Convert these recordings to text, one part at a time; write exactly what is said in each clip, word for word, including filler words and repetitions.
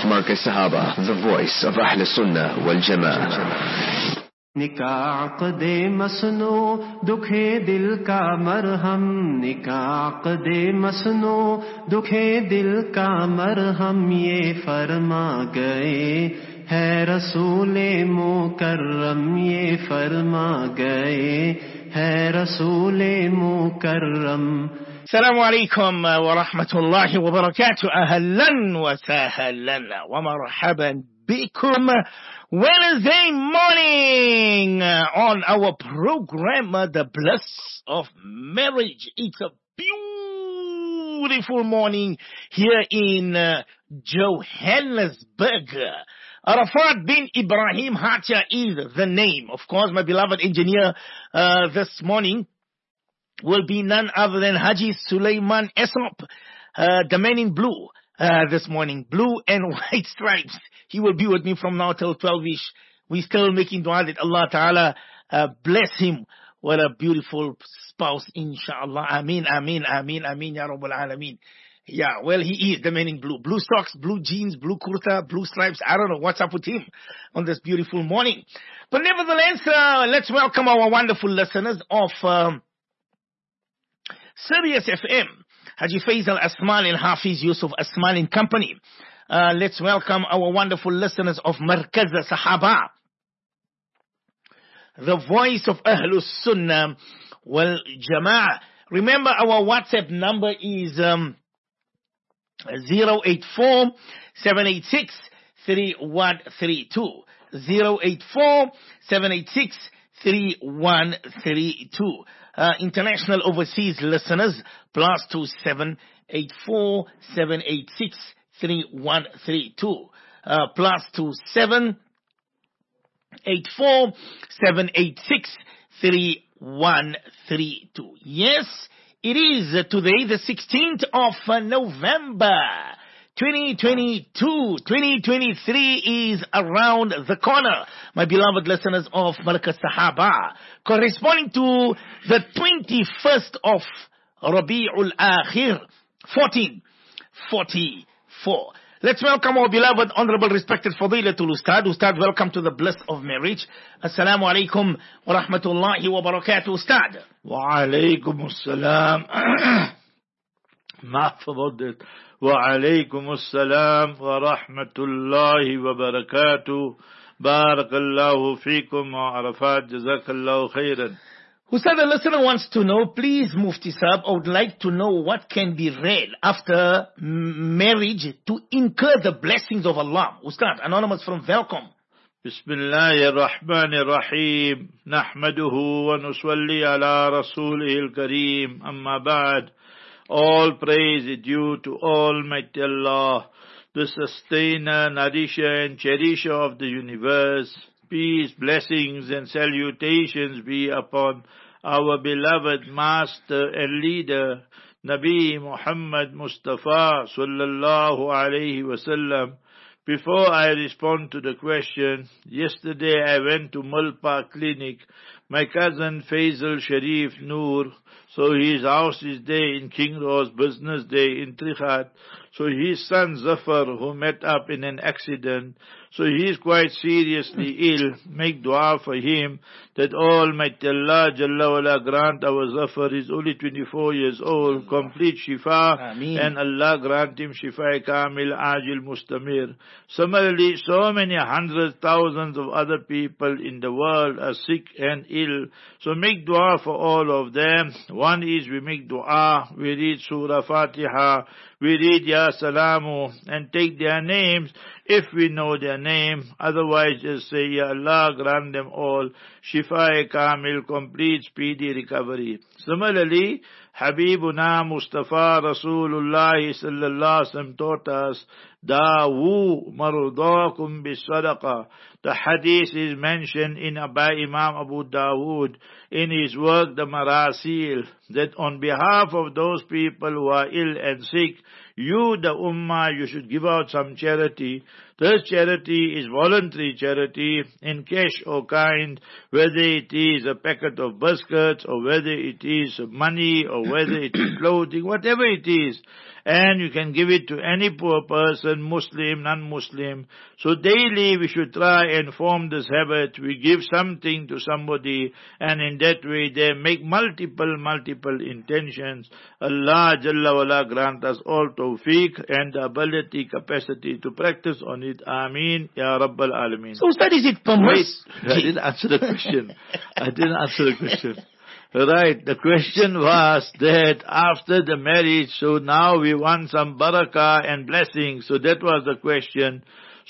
Markaz Sahaba, the voice of Ahl Sunnah wal Jama'ah. निकाक़ दे मसनो दुखे दिल का मरहम, निकाक़ दे मसनो दुखे दिल का मरहम, ये फरमा गए है रसूले मुकर्रम, ये फरमा गए है रसूले मुकर्रम. السلام عليكم ورحمة الله وبركاته. أهلا وسهلا ومرحبا بكم Wednesday morning on our program, The Bliss of Marriage. It's a beautiful morning here in uh, Johannesburg. Arafat bin Ibrahim Hatia is the name. Of course, my beloved engineer uh, this morning will be none other than Haji Sulaiman Esop, uh, the man in blue uh, this morning, blue and white stripes. He will be with me from now till twelve-ish. We're still making dua that Allah Ta'ala uh, bless him with a beautiful spouse, inshallah. Ameen, ameen, ameen, ameen, ya Rabbal Alameen. Yeah, well, he is the man in blue. Blue socks, blue jeans, blue kurta, blue stripes. I don't know what's up with him on this beautiful morning. But nevertheless, uh, let's welcome our wonderful listeners of Um, Sirius F M, Haji Faisal Asmal and Hafiz Yusuf Asmal and Company. Uh, let's welcome our wonderful listeners of Markaz Sahaba, the voice of Ahlus Sunnah wal Jama'ah. Remember, our WhatsApp number is um, zero eight four, seven eight six, three one three two. zero eight four, seven eight six, three one three two. Uh, international overseas listeners, plus two seven eight four seven eight six three one three two, uh, plus two seven eight four seven eight six three one three two. Yes, it is uh, today the sixteenth of uh, November. twenty twenty-two, twenty twenty-three is around the corner, my beloved listeners of Markaz Sahaba, corresponding to the twenty-first of Rabi'ul Akhir, fourteen forty-four. Let's welcome our beloved, honorable, respected Fadilatul Ustad. Ustad, welcome to the Bliss of Marriage. Assalamu alaikum wa rahmatullahi wa barakatuh, Ustad. Wa alaikum assalam. ما تفضل وعليكم السلام ورحمة الله وبركاته بارك الله فيكم وعرفات جزاك الله خيرا. Ustad, the listener wants to know, please Mufti Sahab, I would like to know what can be read after marriage to incur the blessings of Allah. Ustad, anonymous from Velcom. بسم الله الرحمن الرحيم نحمده ونصلي على رسوله الكريم أما بعد. All praise is due to Almighty Allah, the sustainer, nourisher and cherisher of the universe. Peace, blessings and salutations be upon our beloved master and leader, Nabi Muhammad Mustafa sallallahu alayhi wasallam. Before I respond to the question, yesterday I went to Mulpa Clinic. My cousin Faisal Sharif Noor, so his house is there in King Ross Business Day in Trichat. So his son Zafar, who met up in an accident, so he is quite seriously ill. Make dua for him that Almighty Allah Jalla wala grant our Zafar, is only twenty-four years old, complete shifa, Ameen. And Allah grant him shifa kamil ajil mustamir. Similarly, so many hundreds, thousands of other people in the world are sick and ill. So make dua for all of them. One is we make dua, we read Surah Fatiha, we read Ya Salamu and take their names if we know their name. Otherwise just say Ya Allah, grant them all Shifa Kamil, complete speedy recovery. Similarly, Habibuna Mustafa Rasulullah sallallahu alaihi wasallam taught us, Dawu marudakum bis sadaqa. The hadith is mentioned in by Imam Abu Dawood in his work The Marasil, that on behalf of those people who are ill and sick, You, the ummah, you should give out some charity. This charity is voluntary charity, in cash or kind, whether it is a packet of biscuits, or whether it is money, or whether it is clothing, whatever it is. And you can give it to any poor person, Muslim, non-Muslim. So daily we should try and form this habit. We give something to somebody, and in that way they make multiple, multiple intentions. Allah Jalla wala grant us all tawfiq and the ability, capacity to practice on it. Ameen. Ya Rabbal Alameen. So Ustad, is it permissible? Wait, I didn't answer the question. I didn't answer the question. Right, the question was that after the marriage, so now we want some barakah and blessings. So that was the question.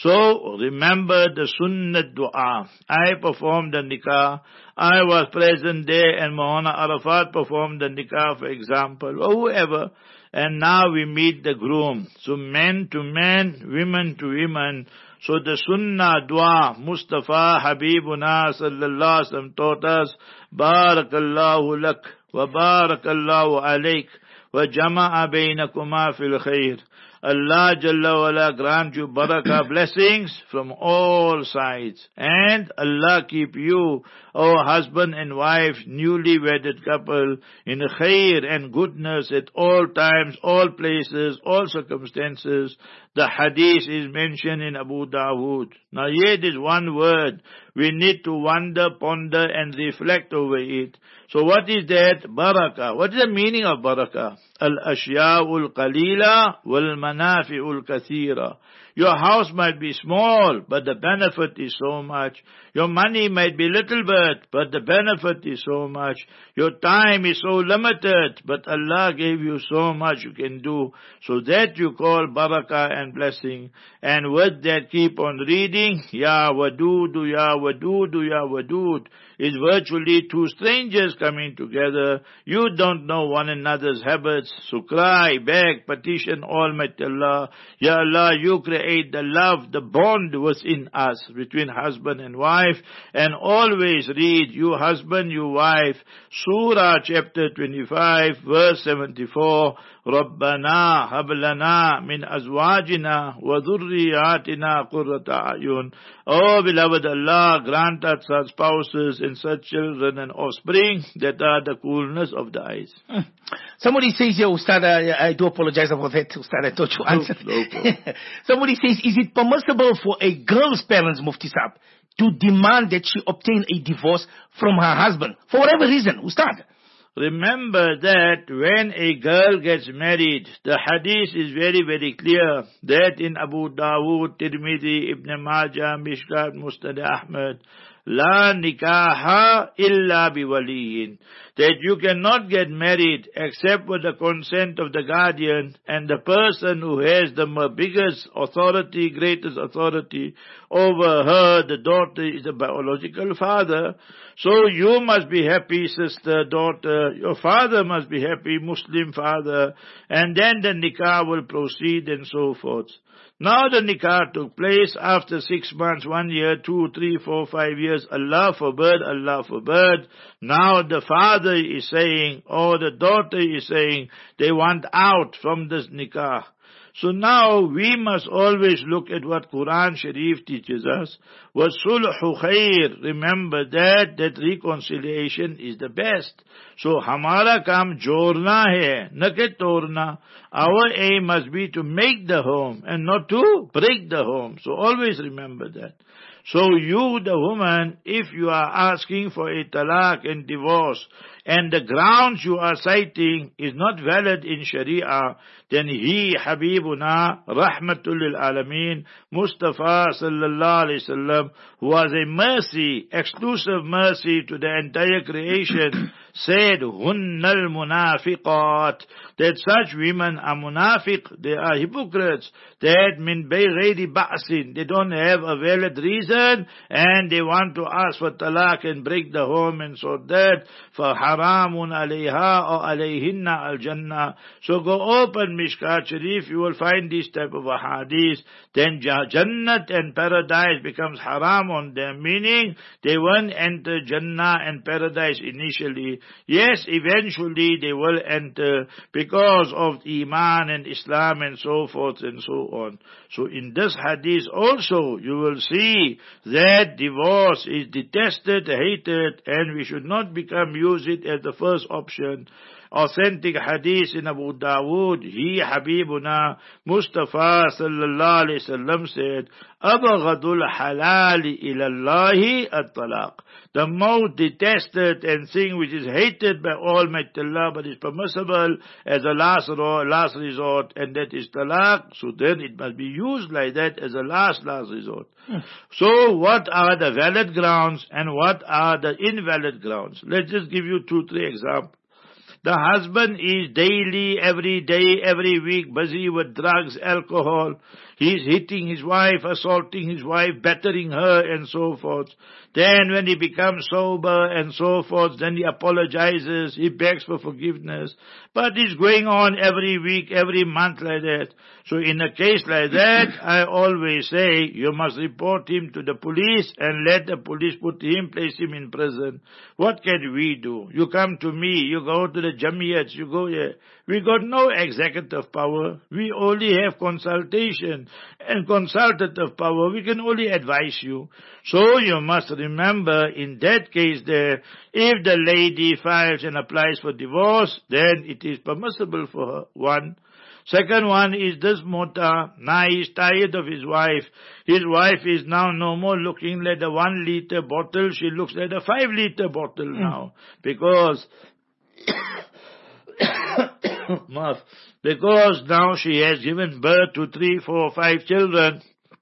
So remember the sunnah dua. I performed the nikah. I was present there, and Maulana Arafat performed the nikah, for example, or whoever. And now we meet the groom. So men to men, women to women. So the sunnah dua, Mustafa Habibuna sallallahu alaihi wasallam taught us, Barakallahu lak, wa barakallahu alaik, wa jama'a bainakuma fil khair. Allah Jalla wala grant you barakah, blessings from all sides. And Allah keep you, our husband and wife, newly wedded couple, in khair and goodness at all times, all places, all circumstances. The hadith is mentioned in Abu Dawood. Now here is one word. We need to wonder, ponder and reflect over it. So what is that? Barakah. What is the meaning of barakah? Al-ashya'ul qalila wal-manafi'ul kathira. Your house might be small, but the benefit is so much. Your money might be little bit, but the benefit is so much. Your time is so limited, but Allah gave you so much you can do. So that you call barakah and blessing. And with that keep on reading, Ya Wadudu, Ya Wadudu, Ya Wadud. Is virtually two strangers coming together. You don't know one another's habits. So cry, beg, petition Almighty Allah. Ya Allah, you create the love, the bond within us, between husband and wife. And always read, you husband, you wife, Surah chapter twenty-five, verse seventy-four. رَبَّنَا هَبْ لَنَا مِنْ أَزْوَاجِنَا وَذُرِّيَّاتِنَا قُرَّةَ أَعْيُنٍ. Oh beloved Allah, grant us such spouses and such children and offspring that are the coolness of the eyes. Somebody says here, Ustad, I, I do apologize about that, Ustad, I thought you answered. No, no Somebody says, is it permissible for a girl's parents, Mufti Saab, to demand that she obtain a divorce from her husband, for whatever reason, Ustad? Remember that when a girl gets married, the hadith is very, very clear that in Abu Dawood, Tirmidhi, Ibn Majah, Mishkat, Musnad Ahmad, La nikaha illa biwaliyin, that you cannot get married except with the consent of the guardian, and the person who has the biggest authority, greatest authority over her, the daughter, is the biological father. So you must be happy, sister, daughter. Your father must be happy, Muslim father. And then the nikah will proceed and so forth. Now the nikah took place after six months, one year, two, three, four, five years. Allah forbid, Allah forbid. Now the father is saying, or the daughter is saying, they want out from this nikah. So now we must always look at what Quran Sharif teaches us. وَالصُّلْحُ خَيْرٌ. Remember that, that reconciliation is the best. So hamara kam jorna hai, na ke torna. Our aim must be to make the home and not to break the home. So always remember that. So you, the woman, if you are asking for a talaq and divorce, and the grounds you are citing is not valid in Sharia, then he, Habibuna, Rahmatul lil Alameen, Mustafa sallallahu alayhi wasallam, who was a mercy, exclusive mercy to the entire creation, said, Hunnal munafiqat, that such women are munafiq, they are hypocrites, that min bayghayri ba'sin, they don't have a valid reason, and they want to ask for talaq and break the home and so that, for haramun alayha or alayhinna al-jannah. So go open Mishkat Sharif, you will find this type of a hadith. Then Jannat and paradise becomes haram on them, meaning they won't enter Jannah and paradise initially. yes, eventually they will enter because of Iman and Islam and so forth and so on. So in this hadith also you will see that divorce is detested, hated, and we should not become use it as the first option. Authentic hadith in Abu Dawood, he Habibuna Mustafa sallallahu alayhi wasallam said, Abghadul halali ilallahi at-talaq. The most detested and thing which is hated by Almighty Allah but is permissible as a last, last resort, and that is talaq. So then it must be used like that as a last, last resort. Hmm. So what are the valid grounds and what are the invalid grounds? Let's just give you two, three examples. The husband is daily, every day, every week busy with drugs, alcohol. He's hitting his wife, assaulting his wife, battering her and so forth. Then when he becomes sober and so forth, then he apologizes, he begs for forgiveness. But it's going on every week, every month like that. So in a case like that, I always say, you must report him to the police and let the police put him, place him in prison. What can we do? You come to me, you go to the Jamiyats, you go here. We got no executive power. We only have consultation and consultative power. We can only advise you. So you must remember, in that case there, if the lady files and applies for divorce, then it is permissible for her. One. Second one is this mota. Now he is tired of his wife. His wife is now no more looking like the one liter bottle. She looks like a five liter bottle mm. now. Because because now she has given birth to three, four, five children.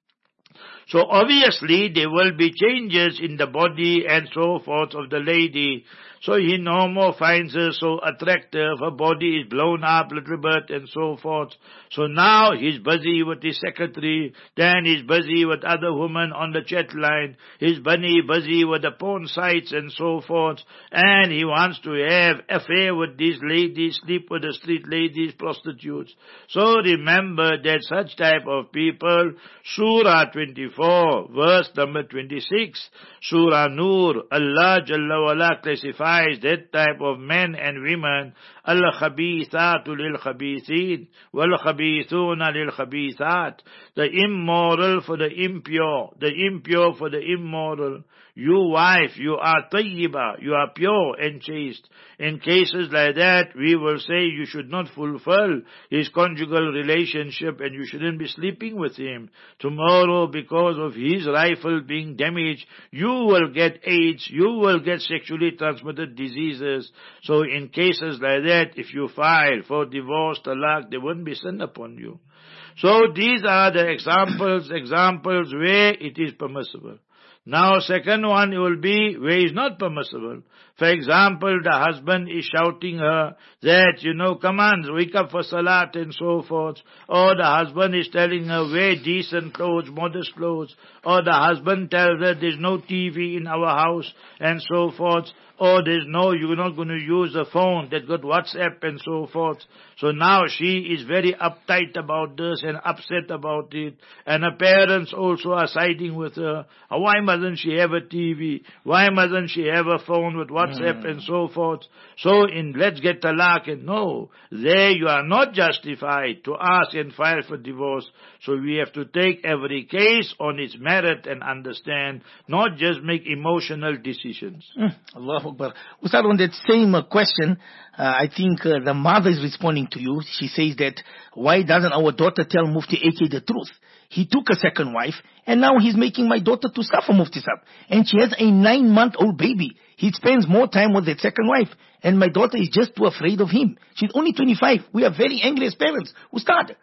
So obviously there will be changes in the body and so forth of the lady. So he no more finds her so attractive. Her body is blown up a little bit and so forth. So now he's busy with his secretary. Then he's busy with other women on the chat line. He's busy, busy with the porn sites and so forth. And he wants to have affair with these ladies, sleep with the street ladies, prostitutes. So remember that such type of people, Surah twenty-four, verse number twenty-six, Surah Nur, Allah Jalla wala classifies that type of men and women, al-khabithatu lil-khabithin, wal-khabithuna lil-khabithat, the immoral for the impure, the impure for the immoral. You wife, you are tayyiba, you are pure and chaste. In cases like that, we will say you should not fulfill his conjugal relationship and you shouldn't be sleeping with him. Tomorrow, because of his rifle being damaged, you will get AIDS, you will get sexually transmitted diseases. So in cases like that, if you file for divorce, talaq, there won't be sin upon you. So these are the examples, examples where it is permissible. Now second one will be where it's not permissible. For example, the husband is shouting her that, you know, come on, wake up for salat and so forth. Or the husband is telling her, wear decent clothes, modest clothes. Or the husband tells her there's no T V in our house and so forth. Or there's no, you're not going to use a phone that got WhatsApp and so forth. So now she is very uptight about this and upset about it. And her parents also are siding with her. Why mustn't she have a T V? Why mustn't she have a phone with WhatsApp mm. and so forth? So in let's get talaq, and no, there you are not justified to ask and file for divorce. So we have to take every case on its merit and understand, not just make emotional decisions. Mm. Allahu Akbar. Ustad, on that same uh, question, uh, I think uh, the mother is responding to you. She says that, why doesn't our daughter tell Mufti A K the truth? He took a second wife, and now he's making my daughter to suffer, Mufti Sahib. And she has a nine-month-old baby. He spends more time with that second wife. And my daughter is just too afraid of him. She's only twenty-five. We are very angry as parents. Ustad.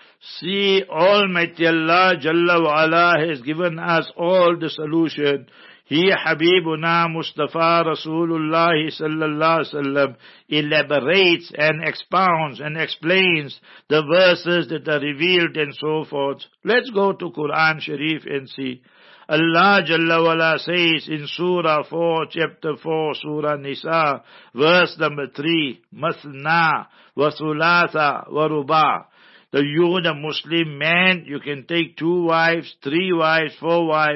See, Almighty Allah Jalla wa Ala has given us all the solution. He Habibuna Mustafa Rasulullah sallallahu alaihi wasallam elaborates and expounds and explains the verses that are revealed and so forth. Let's go to Quran Sharif and see. Allah Jalla wala says in Surah four, chapter four, Surah Nisa, verse number three, Masna wa Thulatha wa Ruba. The you, the Muslim man, you can take two wives, three wives, four wives,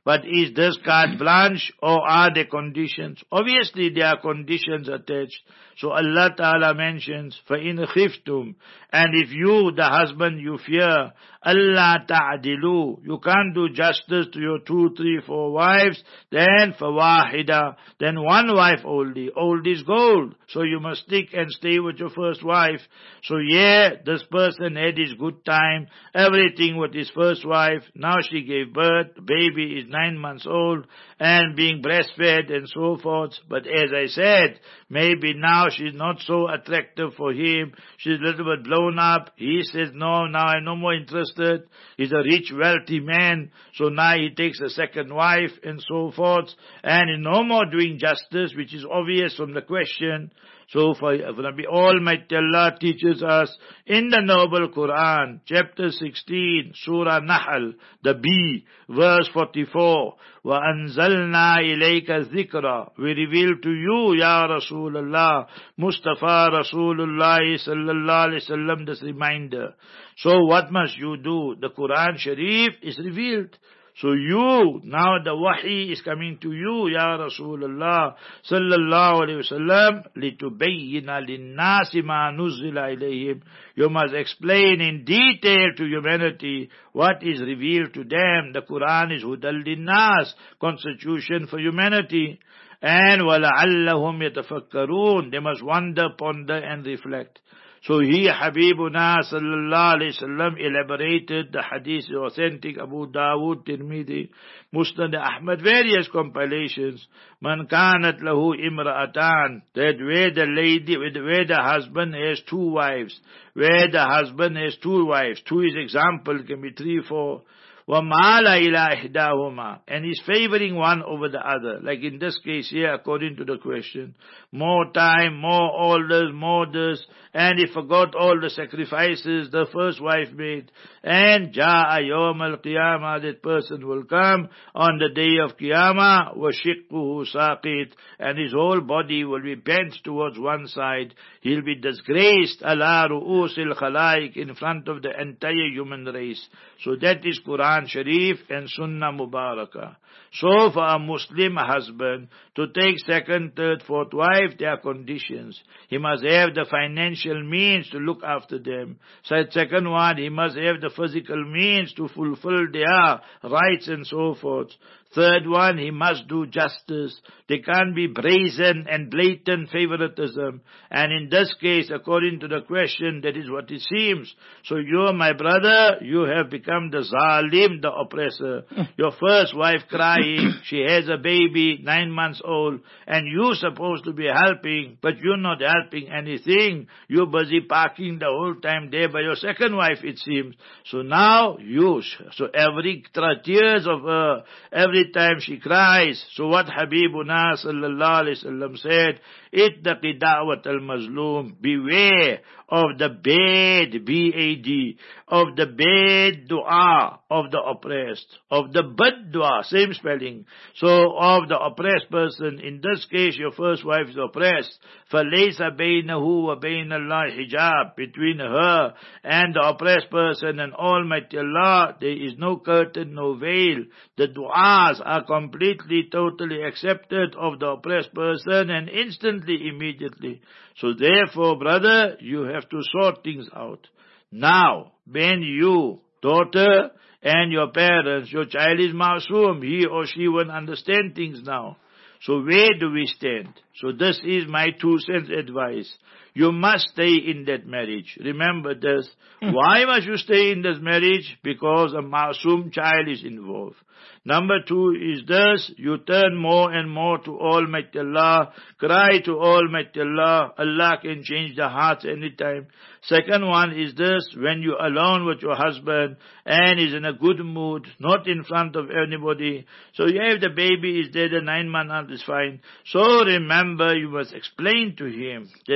But is this carte blanche or are there conditions? Obviously there are conditions attached. So Allah Ta'ala mentions, فَإِنْ خِفْتُمْ, and if you, the husband, you fear, Allah ta'adilu, you can't do justice to your two, three, four wives, then fawahida, then one wife only. Old is gold, so you must stick and stay with your first wife. So yeah, this person had his good time, everything with his first wife. Now she gave birth, baby is nine months old, and being breastfed and so forth. But as I said, maybe now she's not so attractive for him, she's a little bit blown up. He says, no, now I'm no more interested. He's a rich, wealthy man, so now he takes a second wife and so forth, and he's no more doing justice, which is obvious from the question. So for Nabi Almighty Allah teaches us in the noble Quran, chapter sixteen, Surah Nahl, the B, verse forty-four, وَأَنزَلْنَا إِلَيْكَ الذِّكْرَ, we reveal to you, Ya Rasulullah, Mustafa Rasulullah sallallahu alayhi wasallam, this reminder. So what must you do? The Quran Sharif is revealed. So you, now the wahi is coming to you, Ya Rasulullah sallallahu alayhi wasallam, لِتُبَيِّنَ لِلنَّاسِ مَا نُزِّلَ إِلَيْهِمْ. You must explain in detail to humanity what is revealed to them. The Quran is Hudal Linnas, constitution for humanity. And وَلَعَلَّهُمْ يَتَفَكَّرُونَ, they must wonder, ponder and reflect. So he, Habibuna sallallahu alayhi wasallam, elaborated the hadith, authentic, Abu Dawood, Tirmidhi, Musnad Ahmad, various compilations. Man kanat lahu imra'atan, that where the lady, where the husband has two wives, where the husband has two wives, two is example, can be three, four. وَمَالَ إِلَىٰ إِحْدَاهُمَا, and he's favoring one over the other. Like in this case here, according to the question, more time, more orders, more this, and he forgot all the sacrifices the first wife made. And جَاءَ يَوْمَ الْقِيَامَةِ, that person will come on the day of Qiyamah, وَشِقُّهُ سَاقِطٌ, and his whole body will be bent towards one side. He'll be disgraced, عَلَىٰ رُؤُوسِ الْخَلَائِقِ, in front of the entire human race. So that is Quran Sharif and Sunnah Mubarakah. So for a Muslim husband to take second, third, fourth wife, there are conditions. He must have the financial means to look after them. So second one, he must have the physical means to fulfill their rights and so forth. Third one, he must do justice. There can't be brazen and blatant favoritism. And in this case, according to the question, that is what it seems. So you, my brother, you have become the zalim, the oppressor. Your first wife crying, she has a baby, nine months old, and you're supposed to be helping, but you're not helping anything. You're busy parking the whole time there by your second wife, it seems. So now you, so every tears of her, every time she cries. So what Habibuna sallallahu alayhi wasallam said, ittaqi da'wat al-mazlum, beware of the bad, B A D, of the bad dua of the oppressed, of the bad dua, same spelling. So of the oppressed person, in this case your first wife is oppressed, فَلَيْسَ بَيْنَهُ وَبَيْنَ اللَّهِ hijab, between her and the oppressed person and Almighty Allah, there is no curtain, no veil. The du'as are completely, totally accepted of the oppressed person and instantly, immediately. So therefore, brother, you have to sort things out. Now, when you, daughter, and your parents, your child is masoom, he or she won't understand things now. So where do we stand? So this is my two cents advice. You must stay in that marriage. Remember this. Why must you stay in this marriage? Because a masoom child is involved. Number two is this, you turn more and more to Almighty Allah, cry to Almighty Allah, Allah can change the hearts anytime. Second one is this, when you're alone with your husband and he's in a good mood, not in front of anybody, so you have the baby is there, the nine month old is fine. So remember, you must explain to him that, see,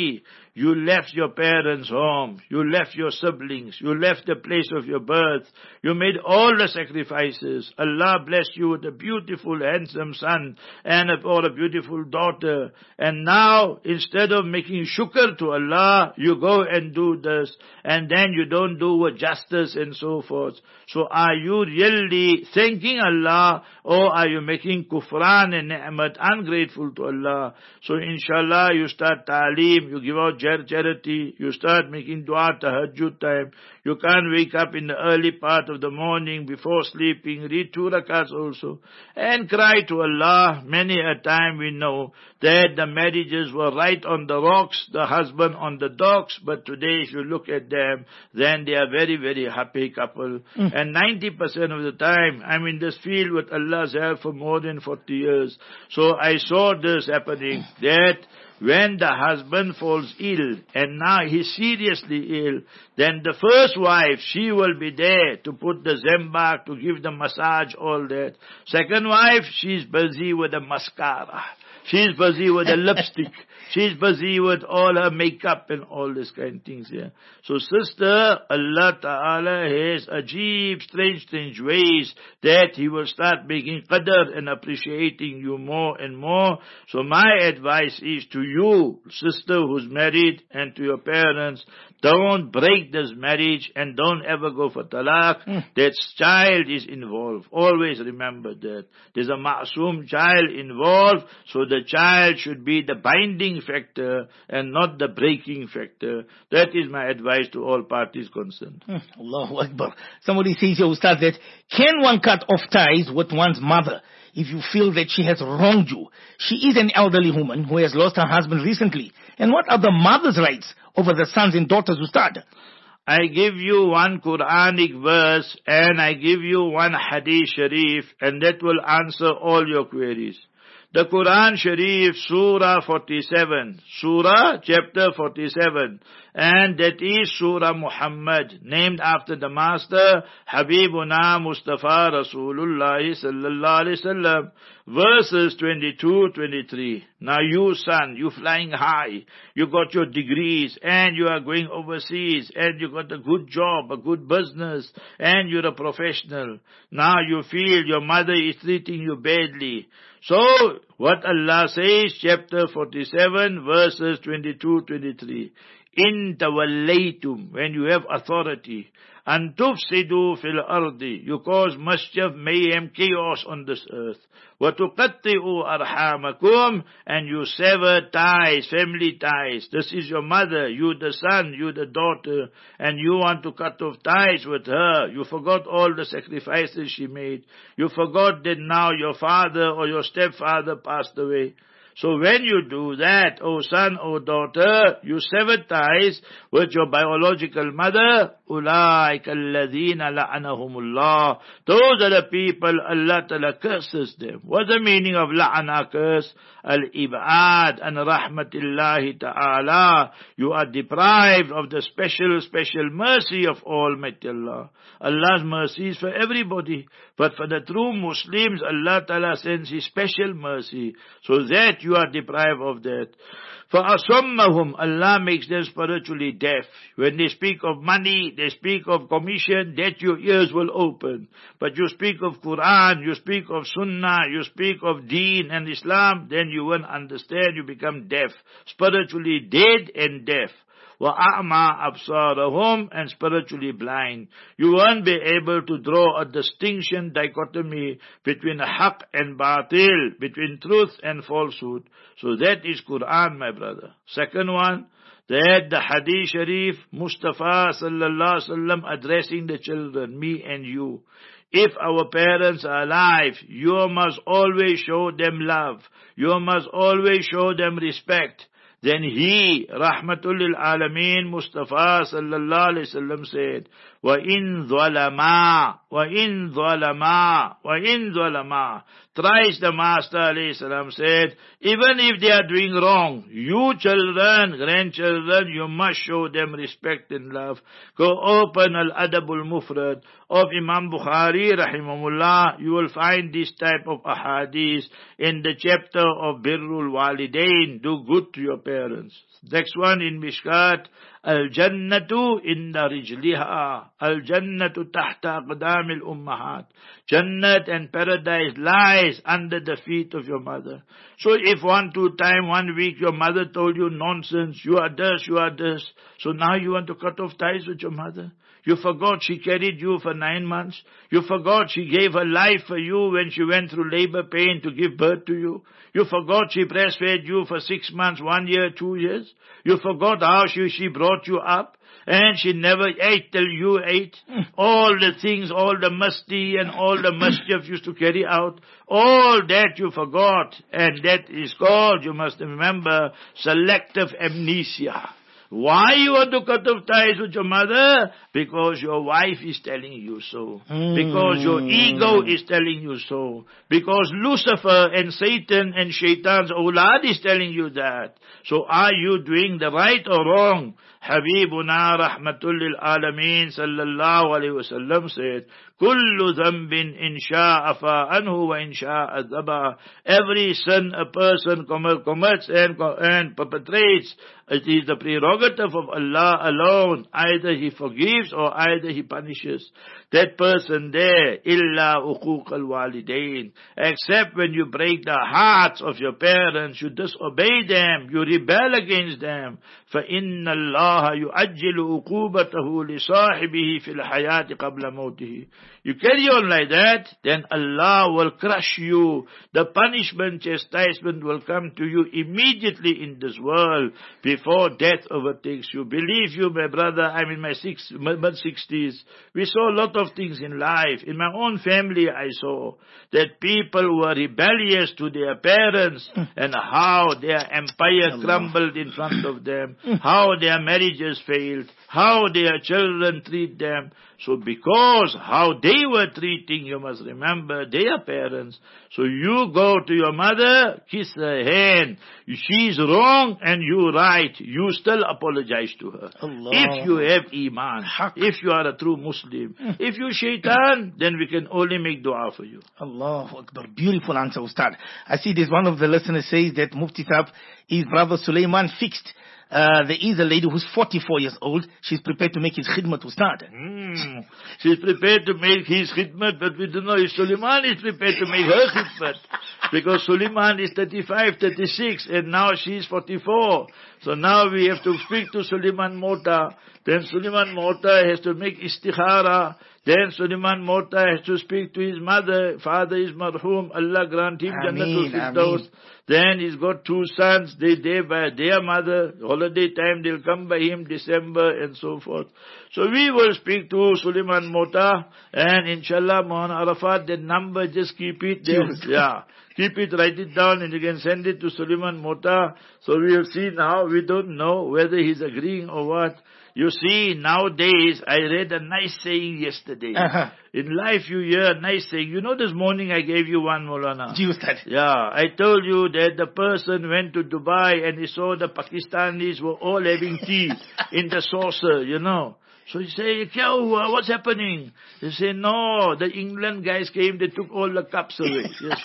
see, you left your parents' home, you left your siblings, you left the place of your birth, you made all the sacrifices. Allah blessed you with a beautiful, handsome son and a, or a beautiful daughter. And now, instead of making shukr to Allah, you go and do this, and then you don't do with justice and so forth. So are you really thanking Allah, or are you making kufran and ni'mat, ungrateful to Allah? So inshallah, you start ta'aleem, you give out charity, you start making dua tahajjud time. You can't wake up in the early part of the morning before sleeping, read two rakats also, and cry to Allah. Many a time we know that the marriages were right on the rocks, the husband on the docks, but today if you look at them, then they are very, very happy couple. Mm. And ninety percent of the time, I'm in this field with Allah's help for more than forty years. So I saw this happening, that when the husband falls ill, and now he's seriously ill, then the first wife, she will be there to put the zembak, to give the massage, all that. Second wife, she's busy with the mascara. She's busy with the lipstick. She's busy with all her makeup and all these kind of things here. So sister, Allah Ta'ala has ajeeb, strange, strange ways that He will start making qadr and appreciating you more and more. So my advice is to you, sister who's married, and to your parents, don't break this marriage and don't ever go for talaq. Mm. That child is involved. Always remember that. There's a ma'soom child involved, so the child should be the binding factor and not the breaking factor. That is my advice to all parties concerned. Mm. Allahu Akbar. Somebody says here, Ustaz, that can one cut off ties with one's mother if you feel that she has wronged you? She is an elderly woman who has lost her husband recently. And what are the mother's rights over the sons and daughters who start? I give you one Quranic verse and I give you one Hadith Sharif, and that will answer all your queries. The Quran Sharif, Surah forty-seven, Surah chapter forty-seven, and that is Surah Muhammad, named after the Master, Habibuna Mustafa Rasulullah Sallallahu Alaihi Wasallam, verses twenty-two to twenty-three. Now you son, you flying high, you got your degrees, and you are going overseas, and you got a good job, a good business, and you're a professional. Now you feel your mother is treating you badly. So, what Allah says, chapter forty-seven, verses twenty-two to twenty-three. In tawallaytum, when you have authority, and tufsidu fil ardi, you cause mischief, mayhem, chaos on this earth. Wa tuqatti'u arhamakum, and you sever ties, family ties. This is your mother, you the son, you the daughter, and you want to cut off ties with her. You forgot all the sacrifices she made. You forgot that now your father or your stepfather passed away. So when you do that, O son, O daughter, you sever ties with your biological mother. Ulaika alladhina la'anahumullah. Those are the people Allah Ta'ala curses them. What's the meaning of la'ana, curse? Al-ib'ad an rahmatillahi ta'ala. You are deprived of the special, special mercy of Almighty Allah. Allah's mercy is for everybody. But for the true Muslims, Allah Ta'ala sends His special mercy. So that you are deprived of that. For asammahum, Allah makes them spiritually deaf. When they speak of money, they speak of commission, that your ears will open. But you speak of Quran, you speak of Sunnah, you speak of Deen and Islam, then you won't understand, you become deaf. Spiritually dead and deaf. وَأَعْمَى أَبْصَارَهُمْ, and spiritually blind. You won't be able to draw a distinction, dichotomy between haqq and batil, between truth and falsehood. So that is Quran, my brother. Second one, that the Hadith Sharif, Mustafa Sallallahu Alaihi Wasallam addressing the children, me and you. If our parents are alive, you must always show them love. You must always show them respect. Then he, Rahmatul lil Alameen, Mustafa Sallallahu Alaihi Wasallam said, وَإِن ظَلَمَا وَإِن ظَلَمَا وَإِن ظَلَمَا. Thrice the Master Alayhi Salam said, even if they are doing wrong, you children, grandchildren, you must show them respect and love. Go open Al-Adabul Mufrad. of Imam Bukhari, rahimahullah, you will find this type of ahadith in the chapter of Birrul Walidain, do good to your parents. Next one in Mishkat, Al-Jannatu inda rijliha, Al-Jannatu tahta aqdamil ummahat. Jannat and paradise lies under the feet of your mother. So if one, two time, one week your mother told you nonsense, you are this, you are this, so now you want to cut off ties with your mother? You forgot she carried you for nine months. You forgot she gave her life for you when she went through labor pain to give birth to you. You forgot she breastfed you for six months, one year, two years. You forgot how she, she brought you up. And she never ate till you ate. All the things, all the musti and all the mischief used to carry out. All that you forgot. And that is called, you must remember, selective amnesia. Why you want to cut off ties with your mother? Because your wife is telling you so. Mm. Because your ego is telling you so. Because Lucifer and Satan and Shaitan's awlad is telling you that. So are you doing the right or wrong? Habibuna rahmatul lil alameen sallallahu alayhi wa sallam said, Kullu dhambin insha'a fa'anhu wa insha'a dhaba. Every sin a person commits and, and perpetrates, it is the prerogative of Allah alone. Either He forgives or either He punishes. That person there, illa uquq al-walidain. Except when you break the hearts of your parents, you disobey them, you rebel against them. فَإِنَّ اللَّهَ يُعَجِّلُ عُقُوبَتَهُ لِصَاحِبِهِ فِي الْحَيَاةِ قَبْلَ مَوْتِهِ. You carry on like that, then Allah will crush you. The punishment, chastisement will come to you immediately in this world before death overtakes you. Believe you, my brother, I'm in my six, mid-sixties. We saw a lot of things in life. In my own family, I saw that people were rebellious to their parents and how their empire crumbled in front of them, how their marriages failed, how their children treat them. So because how they were treating, you must remember, their parents. So you go to your mother, kiss her hand. She's wrong and you right. You still apologize to her. Allah. If you have iman, if you are a true Muslim. If you shaitan, then we can only make dua for you. Allahu Akbar. Beautiful answer, Ustad. I see there's one of the listeners says that Mufti Sahib, his brother Sulaiman fixed. Uh, there is a lady who's forty-four years old. She's prepared to make his khidmat Ustad. Mm. She's prepared to make his khidmat, but we don't know if Suleiman is prepared to make her khidmat. Because Suleiman is thirty-five, thirty-six, and now she's forty-four. So now we have to speak to Suleiman Mota. Then Suleiman Mota has to make istikhara. Then Suleiman Mota has to speak to his mother. Father is marhum. Allah grant him Jannatul Firdaus. Then he's got two sons. They there by their mother. Holiday time they'll come by him, December and so forth. So we will speak to Suleiman Mota. And inshallah, Maulana Arafat, that number, just keep it there. Yeah. Keep it, write it down, and you can send it to Suleiman Mota. So we will see now. We don't know whether he's agreeing or what. You see, nowadays, I read a nice saying yesterday. Uh-huh. In life you hear a nice saying. You know this morning I gave you one, Maulana. Yeah, I told you that the person went to Dubai and he saw the Pakistanis were all having tea in the saucer, you know. So he say, Kya hua? What's happening? They say, no, the England guys came, they took all the cups away. Yes.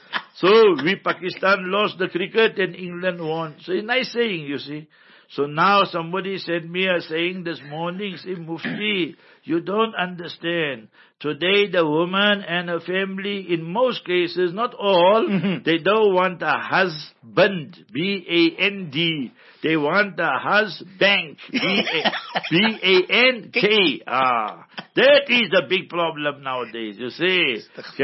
So we Pakistan lost the cricket and England won. So it's a nice saying, you see. So now somebody sent me a saying this morning, say, Mufti, you don't understand. Today the woman and her family, in most cases, not all, mm-hmm. they don't want a husband, B A N D. They want a husband, B A N K. Ah, that is the big problem nowadays, you see.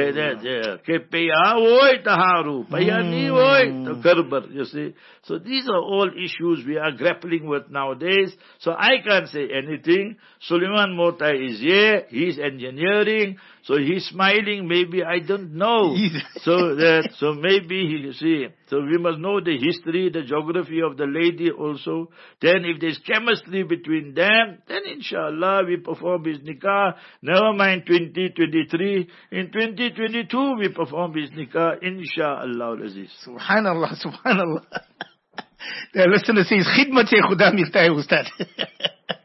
You see. So these are all issues we are grappling with nowadays. So I can't say anything. Suleiman Mota is here. He's engineering. So he's smiling. Maybe I don't know. so that, so maybe he, you see. So we must know the history, the geography of the lady also. Then if there's chemistry between them, then inshallah we perform his nikah. Never mind twenty twenty-three. In twenty twenty-two we perform his nikah. Inshallah Aziz. Subhanallah, Subhanallah. The listener says, Khidmat se khuda milta hai Ustad.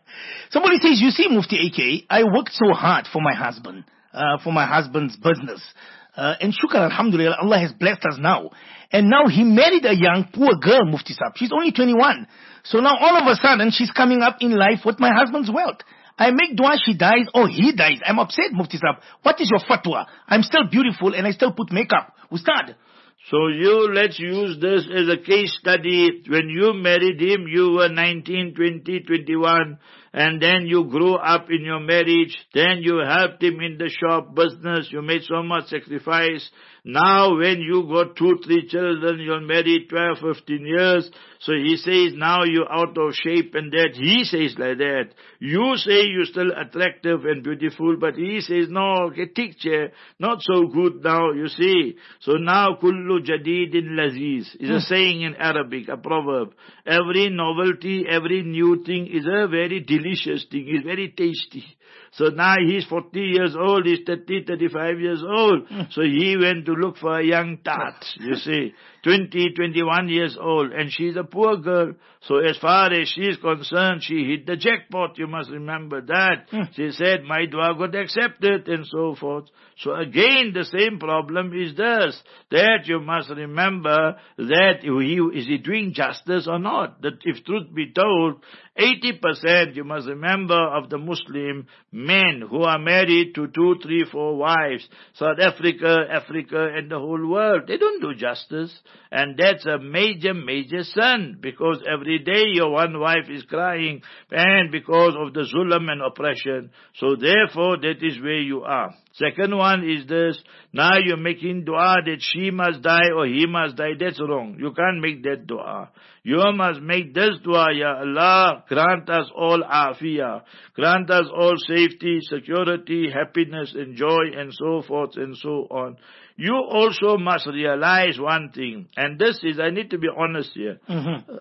Somebody says, you see, Mufti A K, I worked so hard for my husband, uh, for my husband's business. Uh, and shukr, alhamdulillah, Allah has blessed us now. And now he married a young, poor girl, Mufti Sahib. She's only twenty-one. So now all of a sudden, she's coming up in life with my husband's wealth. I make dua, she dies, or he dies. I'm upset, Mufti Sahib. What is your fatwa? I'm still beautiful and I still put makeup. Ustad. So you, let's use this as a case study. When you married him, you were nineteen, twenty, twenty-one, and then you grew up in your marriage. Then you helped him in the shop business. You made so much sacrifice. Now when you got two, three children, you're married twelve, fifteen years. So he says now you're out of shape and that. He says like that. You say you're still attractive and beautiful, but he says no, get chair, not so good now, you see. So now kullu jadidin laziz is a saying in Arabic, a proverb. Every novelty, every new thing is a very delicious thing, is very tasty. So now he's forty years old, he's thirty, thirty-five years old. So he went to look for a young tart, you see, twenty, twenty-one years old, and she's a poor girl. So as far as she's concerned, she hit the jackpot, you must remember that. She said, my dua got accepted, and so forth. So again, the same problem is this, that you must remember that he, is he doing justice or not? That if truth be told, eighty percent, you must remember, of the Muslim men who are married to two, three, four wives, South Africa, Africa, and the whole world, they don't do justice. And that's a major, major sin, because every day your one wife is crying, and because of the zulm and oppression. So therefore, that is where you are. Second one is this, now you're making dua that she must die or he must die. That's wrong. You can't make that dua. You must make this dua, Ya Allah, grant us all afiyah, grant us all safety, security, happiness and joy and so forth and so on. You also must realize one thing, and this is, I need to be honest here. Mm-hmm.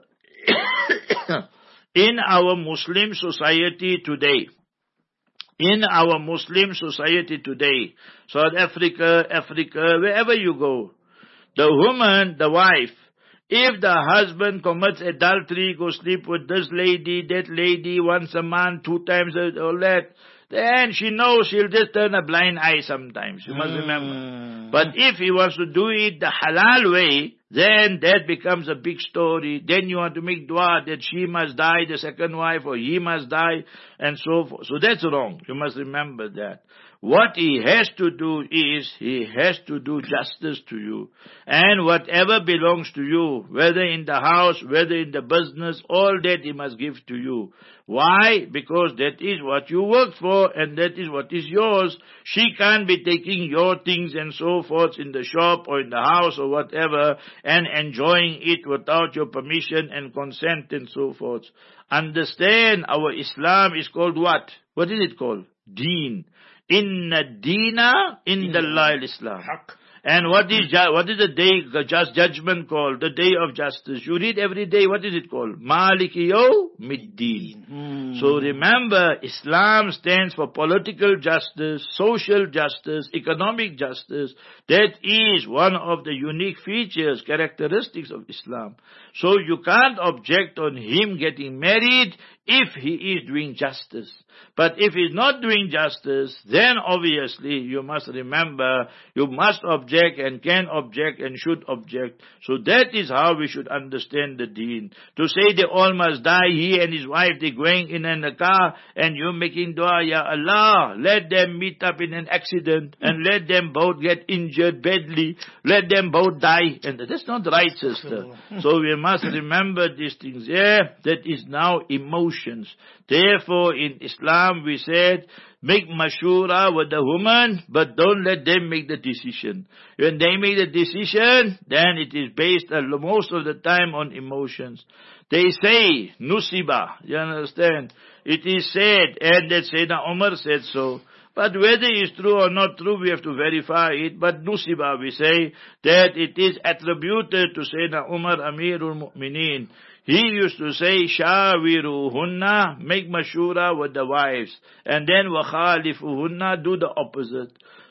In our Muslim society today, in our Muslim society today, South Africa, Africa, wherever you go, the woman, the wife, if the husband commits adultery, go sleep with this lady, that lady, once a month, two times, all that, then she knows she'll just turn a blind eye sometimes. You must mm. remember. But if he wants to do it the halal way, then that becomes a big story. Then you want to make dua that she must die, the second wife, or he must die, and so forth. So that's wrong. You must remember that. What he has to do is, he has to do justice to you. And whatever belongs to you, whether in the house, whether in the business, all that he must give to you. Why? Because that is what you worked for, and that is what is yours. She can't be taking your things and so forth in the shop or in the house or whatever, and enjoying it without your permission and consent and so forth. Understand, our Islam is called what? What is it called? Deen. Inna deena indallahi al-Islam. And what is what is the day, the just judgment called? The day of justice. You read every day, what is it called? Maliki yawmiddin. Mm. So remember, Islam stands for political justice, social justice, economic justice. That is one of the unique features, characteristics of Islam. So you can't object on him getting married if he is doing justice. But if he's not doing justice, then obviously you must remember, you must object and can object and should object. So that is how we should understand the deen. To say they all must die, he and his wife, they're going in a car, and you're making dua, Ya Allah, let them meet up in an accident, and let them both get injured badly, let them both die. And that's not right, sister. So we must remember these things. Yeah, that is now emotions. Therefore, in Islam, we said, make mashura with the woman, but don't let them make the decision. When they make the decision, then it is based uh, most of the time on emotions. They say, nusiba, you understand? It is said, and that Sayyidina Umar said so. But whether it's true or not true, we have to verify it. But nusiba, we say that it is attributed to Sayyidina Umar, Amirul Mu'mineen. He used to say, shawiruhunna, make mashura with the wives. And then wakhalifuhunna, do the opposite.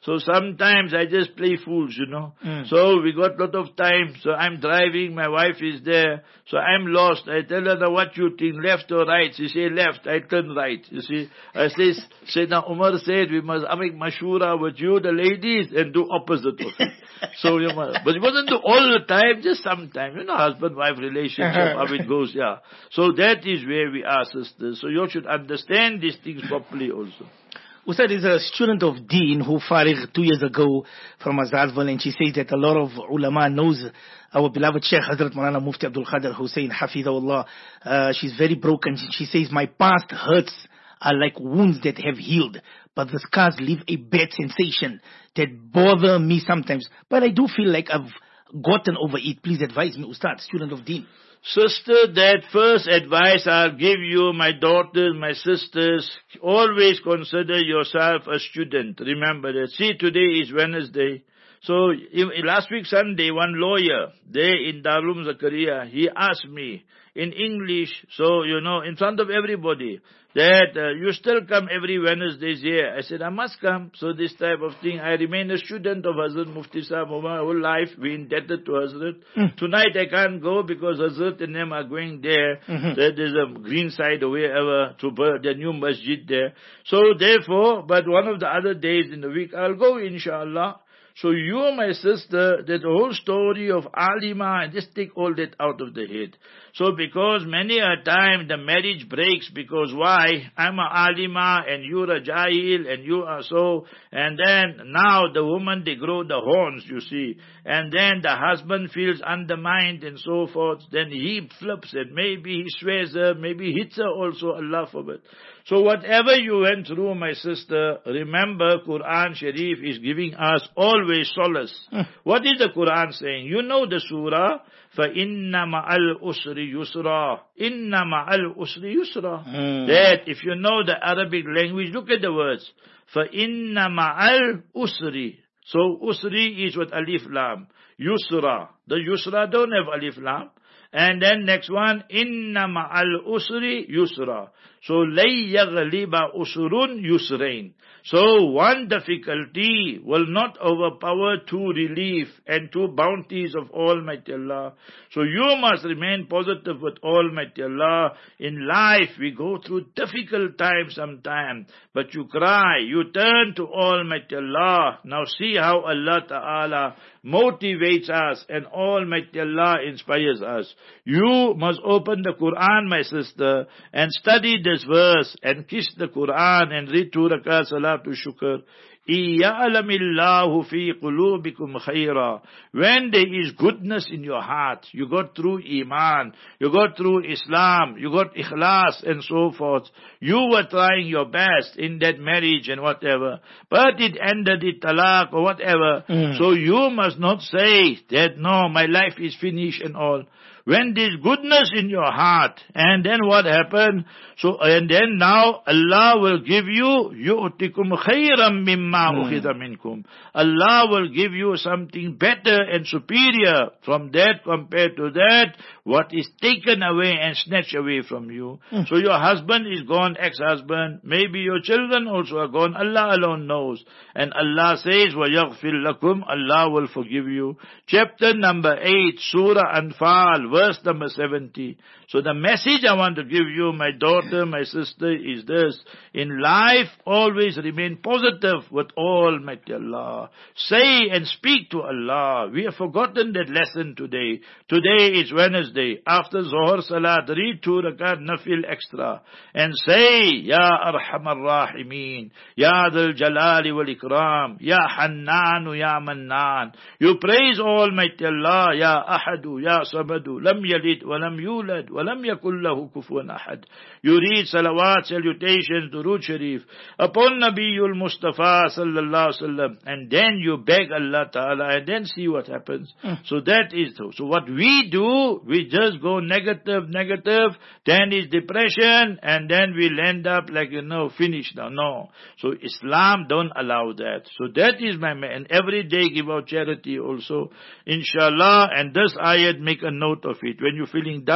So sometimes I just play fools, you know. Mm. So we got lot of time. So I'm driving, my wife is there. So I'm lost. I tell her, what you think, left or right? She say left. I turn right. You see, I say, Sayyidina Umar said, we must make mashura with you, the ladies, and do opposite of it. So you must, but it wasn't do all the time, just sometime. You know, husband-wife relationship, how it goes, yeah. So that is where we are, sisters. So you should understand these things properly also. Ustad is a student of Deen who farigh two years ago from Azazwal, and she says that a lot of ulama knows our beloved Sheikh Hazrat Maulana Mufti Abdul Qadir Hussain Hafidahullah. Uh, she's very broken. She says, my past hurts are like wounds that have healed, but the scars leave a bad sensation that bother me sometimes. But I do feel like I've gotten over it. Please advise me, Ustad, student of Deen. Sister, that first advice I'll give you, my daughters, my sisters, always consider yourself a student. Remember that. See, today is Wednesday. So, last week Sunday, one lawyer there in Darul Zakaria, he asked me in English, so, you know, in front of everybody, that uh, you still come every Wednesdays here. I said, I must come. So this type of thing, I remain a student of Hazrat Mufti Sahib my whole life. We indebted to Hazrat. Mm. Tonight I can't go because Hazrat and them are going there. Mm-hmm. There, there's a green side or wherever to the new masjid there. So therefore, but one of the other days in the week, I'll go inshallah. So you, my sister, that whole story of Alima, just take all that out of the head. So because many a time the marriage breaks because why? I'm a Alima and you're a Jahil and you are so. And then now the woman, they grow the horns, you see. And then the husband feels undermined and so forth. Then he flips it. Maybe he swears her, maybe hits her also, Allah forbid. So whatever you went through, my sister, remember Quran Sharif is giving us always solace. Mm. What is the Quran saying? You know the surah, فَإِنَّ مَعَ الْأُسْرِ يُسْرًا إِنَّ مَعَ الْأُسْرِ يُسْرًا. Mm. That if you know the Arabic language, look at the words. فَإِنَّ مَعَ الْأُسْرِ. So usri is with alif lam. Yusra. The yusra don't have alif lam. And then next one, inna ma'al usri yusra. So, lay yaghliba usrun yusrain. So, one difficulty will not overpower two relief and two bounties of Almighty Allah. So, you must remain positive with Almighty Allah. In life, we go through difficult times sometimes, but you cry, you turn to Almighty Allah. Now, see how Allah Ta'ala motivates us and Almighty Allah inspires us. You must open the Quran, my sister, and study this verse and kiss the Quran and read two rakah salatu shukr. إِيَعْلَمِ اللَّهُ فِي قُلُوبِكُمْ خَيْرًا. When there is goodness in your heart, you got through Iman, you got through Islam, you got Ikhlas and so forth. You were trying your best in that marriage and whatever, but it ended in talaq or whatever. Mm. So you must not say that, no, my life is finished and all. When there's goodness in your heart, and then what happened? So, and then now Allah will give you, يُؤْتِكُمْ خَيْرًا مِمَّا أُخِذَ مِنْكُمْ. Allah will give you something better and superior from that compared to that, what is taken away and snatched away from you. Mm. So your husband is gone, ex-husband, maybe your children also are gone, Allah alone knows. And Allah says, وَيَغْفِرْ لَكُمْ, Allah will forgive you. Chapter number eight, Surah Anfal, verse number seventy. So the message I want to give you, my daughter, my sister, is this. In life, always remain positive with Almighty Allah. Say and speak to Allah. We have forgotten that lesson today. Today is Wednesday. After Zohar Salat, read two rakat nafil extra. And say, Ya Arhamar Rahimin, Ya Dhul Jalali wal Ikram, Ya Hannanu, Ya Mannan. You praise Almighty Allah, Ya Ahadu, Ya Samadu, Lam Yalid, wa Lam Yulad, wa Lam yakul lahu kufuwan ahad. You read salawat, salutations, Durood Sharif upon Nabiul Mustafa sallallahu alaihi wasallam, and then you beg Allah Ta'ala, and then see what happens. Mm. So that is so. So what we do, we just go negative, negative, then is depression, and then we'll end up like, you know, finished now. No. So Islam don't allow that. So that is my, and every day give out charity also, inshallah, and this ayat make a note of it. When you're feeling down,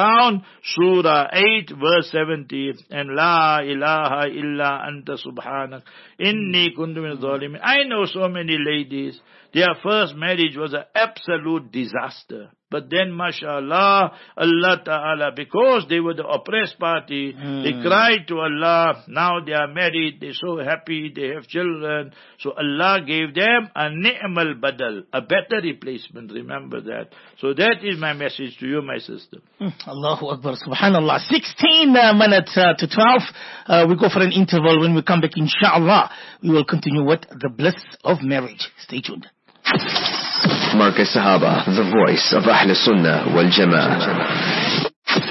Surah eight, verse seventy. And La ilaha illa anta subhanak, inni kuntu min zalimin. I know so many ladies, their first marriage was an absolute disaster. But then, mashallah, Allah Ta'ala, because they were the oppressed party, mm. they cried to Allah, now they are married, they're so happy, they have children. So Allah gave them a ni'mal badal, a better replacement, remember that. So that is my message to you, my sister. Allahu Akbar, subhanallah. sixteen uh, minutes uh, to twelve. Uh, we go for an interval. When we come back, inshallah, we will continue with the bliss of marriage. Stay tuned. Marcus Sahaba, the voice of Ahl Sunnah wal Jama'ah.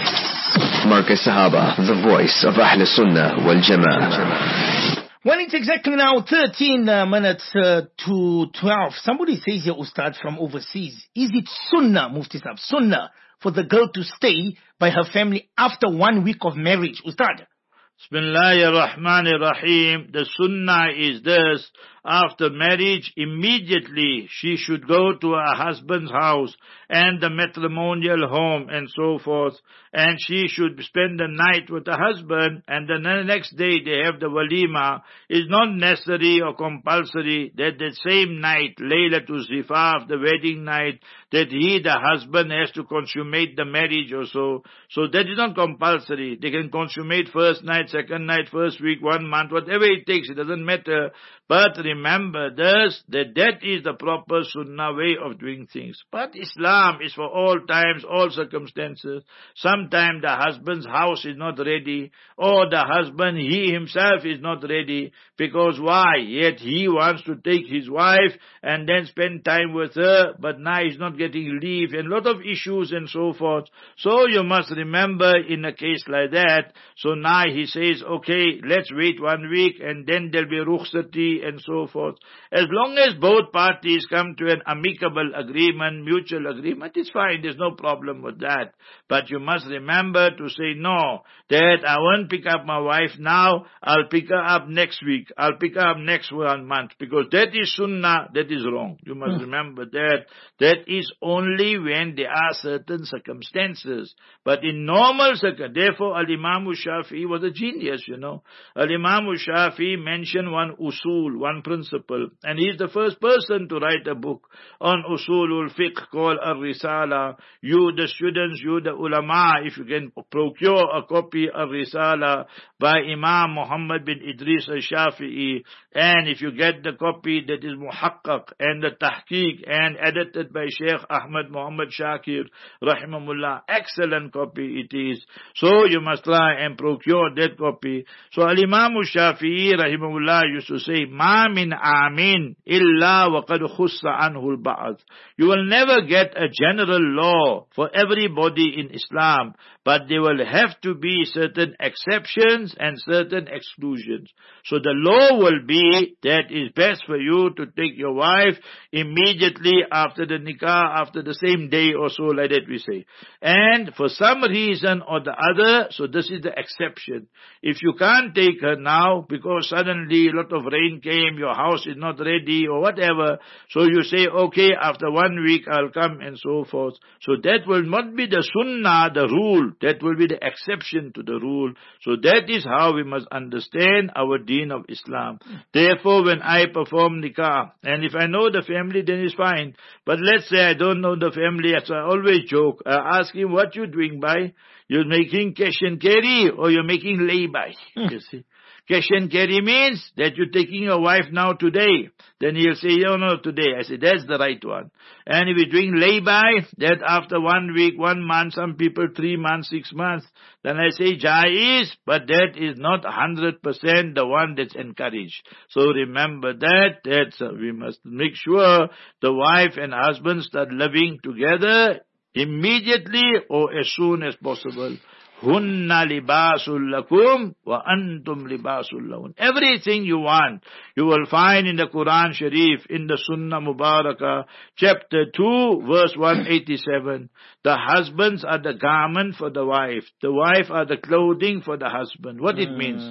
Marcus Sahaba, the voice of Ahl Sunnah wal Jama'ah. Well, it's exactly now thirteen uh, minutes uh, to twelve. Somebody says here, Ustad, from overseas, is it Sunnah, Mufti Sahab, Sunnah for the girl to stay by her family after one week of marriage? Ustad. Bismillahir Rahmanir Rahim. The Sunnah is this: after marriage, immediately she should go to her husband's house and the matrimonial home and so forth, and she should spend the night with the husband, and then the next day they have the walima. It's not necessary or compulsory that the same night, Laylatul Zifaf, the wedding night, that he, the husband, has to consummate the marriage or so. So that is not compulsory. They can consummate first night, second night, first week, one month, whatever it takes, it doesn't matter. But remember this, that that is the proper sunnah way of doing things. But Islam is for all times, all circumstances. Sometimes the husband's house is not ready, or the husband, he himself is not ready. Because why? Yet he wants to take his wife and then spend time with her, but now he's not getting leave, and a lot of issues and so forth. So you must remember, in a case like that, so now he says, okay, let's wait one week, and then there'll be rukhsati and so forth. As long as both parties come to an amicable agreement, mutual agreement, it's fine. There's no problem with that. But you must remember to say, no, that I won't pick up my wife now, I'll pick her up next week, I'll pick her up next one month, because that is sunnah, that is wrong. You must remember that. That is only when there are certain circumstances. But in normal circumstances, therefore Al-Imam Shafi'i was a genius, you know. Al-Imam Shafi'i mentioned one usul, one principle, and he is the first person to write a book on usulul fiqh called Ar-Risala. You, the students, you, the ulama, if you can procure a copy of Risala by Imam Muhammad bin Idris al-Shafi'i, and if you get the copy that is muhaqqaq and the tahqiq and edited by Sheikh Ahmad Muhammad Shakir rahimahullah, excellent copy it is. So you must try and procure that copy. So Al-Imam Shafi'i rahimahullah used to say, Ma min amin illa wa qad khussa anhu al-ba'd. You will never get a general law for everybody in Islam, but there will have to be certain exceptions and certain exclusions. So the law will be that it's best for you to take your wife immediately after the nikah, after the same day or so, like that we say. And for some reason or the other, so this is the exception. If you can't take her now because suddenly a lot of rain came, your house is not ready or whatever, so you say, okay, after one week I'll come and so forth. So that will not be the sunnah, the rule. That will be the exception to the rule. So that is how we must understand our deen of Islam. Therefore, when I perform nikah, and if I know the family, then it's fine. But let's say I don't know the family, so I always joke. I ask him, what you doing by? You're making cash and carry, or you're making lay-by? You see. Cash and carry means that you're taking your wife now today. Then he'll say, no, no, today. I say, that's the right one. And if you're doing lay-by, that after one week, one month, some people three months, six months, then I say, jaiz, but that is not one hundred percent the one that's encouraged. So remember that, that's, uh, we must make sure the wife and husband start living together immediately or as soon as possible. Hunna libasul lakum wa antum libasul lahun. Everything you want, you will find in the Quran Sharif, in the Sunnah Mubarakah, chapter two, verse one eighty-seven. The husbands are the garment for the wife. The wife are the clothing for the husband. What it means?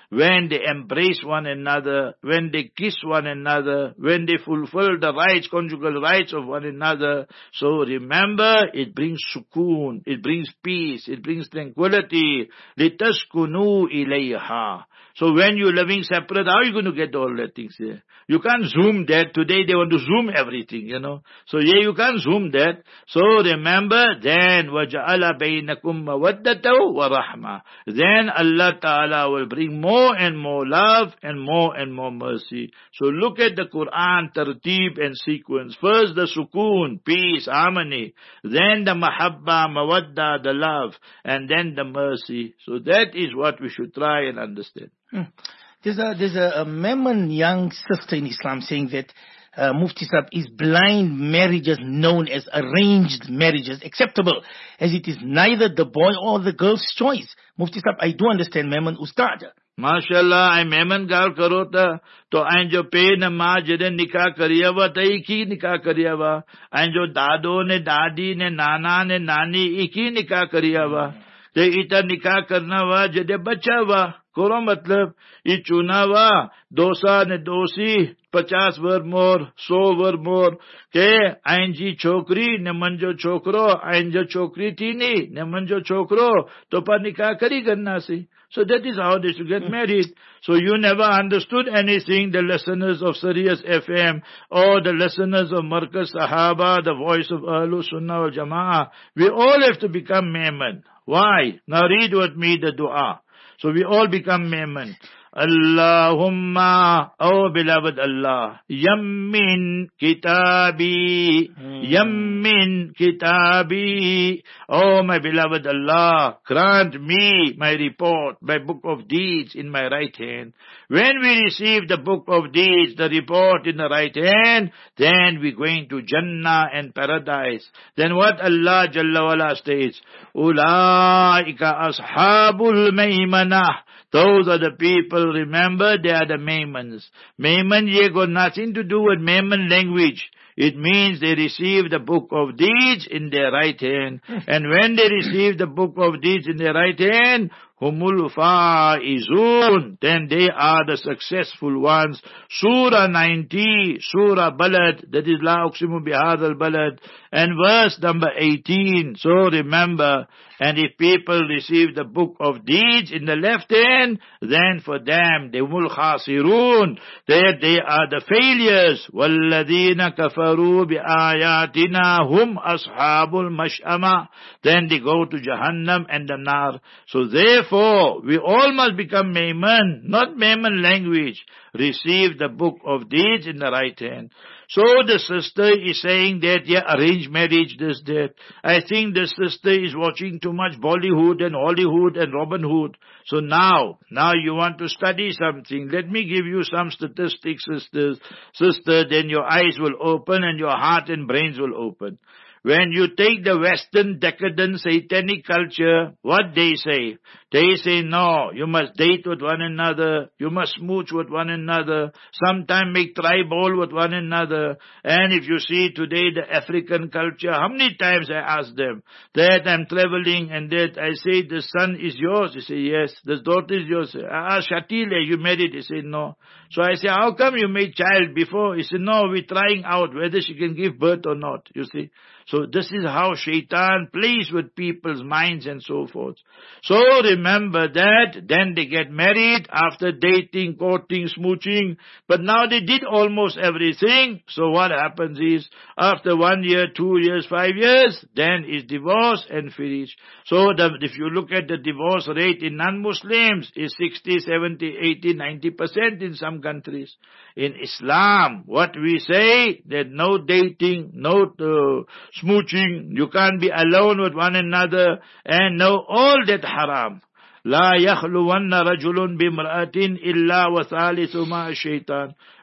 when they embrace one another, when they kiss one another, when they fulfill the rights, conjugal rights of one another. So remember, it brings sukoon, it brings peace, it brings tranquility. لِتَسْكُنُوا إِلَيْهَا. So when you're living separate, how are you going to get all that things here? You can't zoom that. Today they want to zoom everything, you know. So yeah, you can't zoom that. So remember, then وَجَعَلَ بَيْنَكُمْ مَوَدَّةً وَرَحْمَةً. Then Allah Ta'ala will bring more and more love and more and more mercy. So look at the Quran, tartib and sequence. First the sukoon, peace, harmony. Then the mahabba, mawadda, the love. And then the mercy. So that is what we should try and understand. Hmm. There's a there's a, a Memon young sister in Islam saying that uh, Mufti Sahib, is blind marriages known as arranged marriages acceptable, as it is neither the boy or the girl's choice? Mufti Sahib, I do understand Memon Ustad. MashaAllah, I Memon gal karo ta, to anjo pe na ma jede nikah kariya wa, ta iki nikah kariya wa. Anjo dado ne dadi ne nana ne nani iki nikah kariya wa. Te ita nikah karna wa jede bacha wa. Koro matlab, I chuna wa, dosa ne dosi, pachas var more, so var more, ke ainji chokri, ne manjo chokro, ainjo chokri tini, ne manjo chokro, to pa nikah kari karna si. So that is how they should get married. So you never understood anything, the listeners of Sirius F M, or the listeners of Markaz Sahaba, the voice of Ahlul Sunnah wal Jama'ah. We all have to become Memon. Why? Now read with me the dua. So we all become Memon. Allahumma, oh beloved Allah, Yammin Kitabi, Yammin Kitabi, oh my beloved Allah, grant me my report, my book of deeds in my right hand. When we receive the book of deeds, the report in the right hand, then we're going to Jannah and paradise. Then what Allah Jalla wala states, Ulaika ashabul maymanah. Those are the people, remember, they are the Maimons. Maiman, ye got nothing to do with Maiman language. It means they receive the book of deeds in their right hand. And when they receive the book of deeds in their right hand, humul faizun, then they are the successful ones. Surah ninety, Surah Balad, that is La Uqsimu Bihadal Balad, and verse number eighteen. So remember, and if people receive the book of deeds in the left hand, then for them, they will khasirun, that they are the failures. Walladina kafaru bi ayatina hum ashabul mash'ama. Then they go to Jahannam and the Nar. So therefore, we all must become Maiman, not Maiman language. Receive the book of deeds in the right hand. So the sister is saying that, yeah, arranged marriage, this, that. I think the sister is watching too much Bollywood and Hollywood and Robin Hood. So now, now you want to study something. Let me give you some statistics, sisters. Sister, then your eyes will open and your heart and brains will open. When you take the Western decadent satanic culture, what they say? They say, no, you must date with one another, you must smooch with one another, sometime make tribal with one another. And if you see today the African culture, how many times I ask them, that I'm traveling and that I say, the son is yours? They say, yes. The daughter is yours. I ask Shatile, you married? He said, no. So I say, how come you made child before? He said, no, we're trying out whether she can give birth or not, you see. So this is how Shaitan plays with people's minds and so forth. So remember that, then they get married after dating, courting, smooching, but now they did almost everything. So what happens is, after one year, two years, five years, then is divorce and finish. So the, if you look at the divorce rate in non-Muslims, is sixty, seventy, eighty, ninety percent in some countries. In Islam, what we say, that no dating, no uh, smooching, you can't be alone with one another, and no, all that haram. لا يخلون رجل بامرأة إلا وثالثهما الشيطان.